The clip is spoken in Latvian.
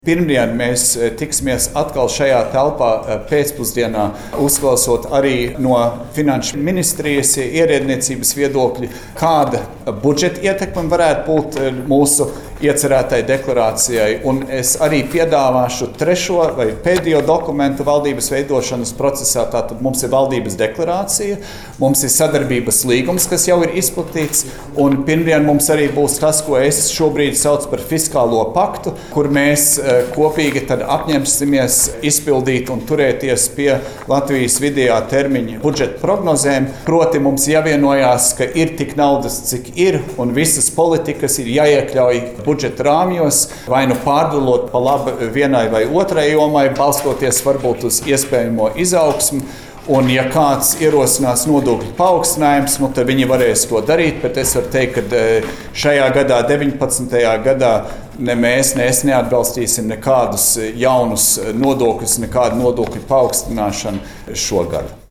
Pirmdien mēs tiksimies atkal šajā telpā pēcpusdienā, uzklausot arī no Finanšu ministrijas ierēdniecības viedokļa, kāda budžeta ietekme varētu būt mūsu iecerētai deklarācijai. Un es arī piedāvāšu trešo vai pēdējo dokumentu valdības veidošanas procesā. Tātad mums ir valdības deklarācija, mums ir sadarbības līgums, kas jau ir izplatīts, un pirmdien mums arī būs tas, ko es šobrīd saucu par fiskālo paktu, kur mēs kopīgi tad apņemsimies izpildīt un turēties pie Latvijas vidējā termiņa budžeta prognozēm. Proti mums jāvienojās, ka ir tik naudas, cik ir, un visas politikas ir jāiekļauj budžeta rāmjos, vai nu pārdalot pa labi vienai vai otrai jomai, balstoties varbūt uz iespējamo izaugsmu. Un, ja kāds ierosinās nodokļu paaugstinājums, tad viņi varēs to darīt, bet es varu teikt, ka šajā gadā, 19. gadā, ne mēs neatbalstīsim nekādus jaunus nodokļus, nekādu nodokļu paaugstināšanu šogad.